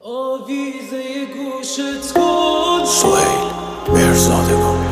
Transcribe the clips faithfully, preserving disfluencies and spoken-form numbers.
آویزه گوشت کن سهیل مرزادگان.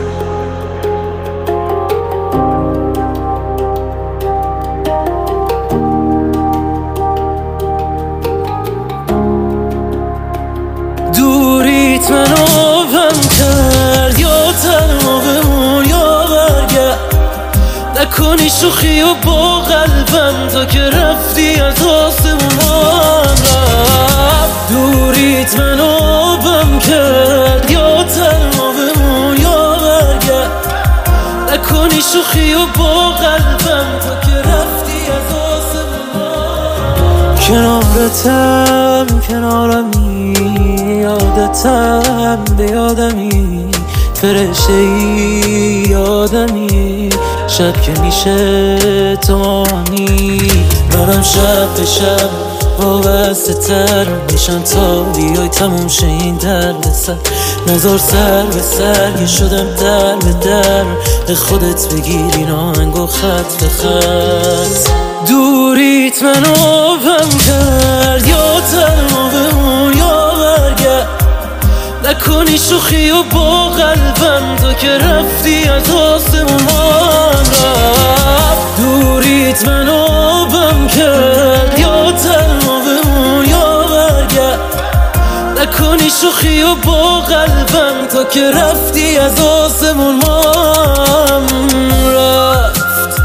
دوریت منو غم کرد، یا تنها بمون یا برگرد. نکنی شوخی و با قلبم تا که رفتی از آسمون رفت. دوریت منو غم کرد، یا تنها بمون یا برگرد. نکنی شوخی و با قلبم تا که رفتی از آسمون. کنارتم کنارمی، یادتم به یادمی، فرشته ای یادمی. شب که میشه تو مانی، منم شب به شب وابسته تر میشم تا بیای تموم شه این درد سر. نزار سر به سر که شدم در به در، به خودت بگیر این آهنگ و خط به خط. دوریت منو غم کرد، یا تنها بمون یا برگرد. نکنی شوخی و با قلبم تا که رفتی از آسمون رفت. دوریت منو غم کرد، یا تنها بمون یا برگرد. نکنی شوخی و با قلبم تا که رفتی از آسمون رفت.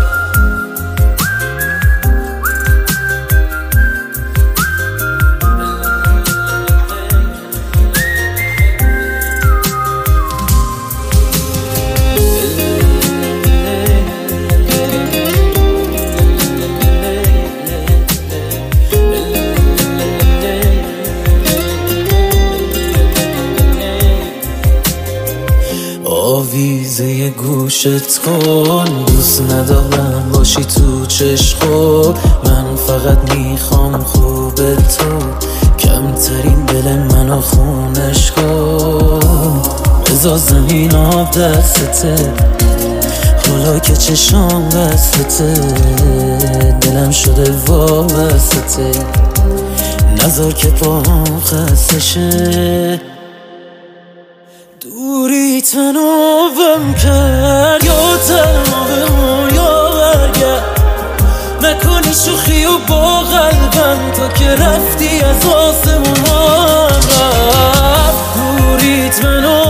آویزه گوشت کن، دوست ندارم باشی تو چشم. من فقط میخوام خوب تو، کمترین دل منو خونش کن. بذار زمین آب دستته، حالا که چشام بستته. دلم شده وابسته، نذار که پاهم خسته شه. دوریت منو غم کرد، یا تنها بمون یا برگرد. نکنی شوخی و با قلبم تا که رفتی از آسمون رفت. دوریت منو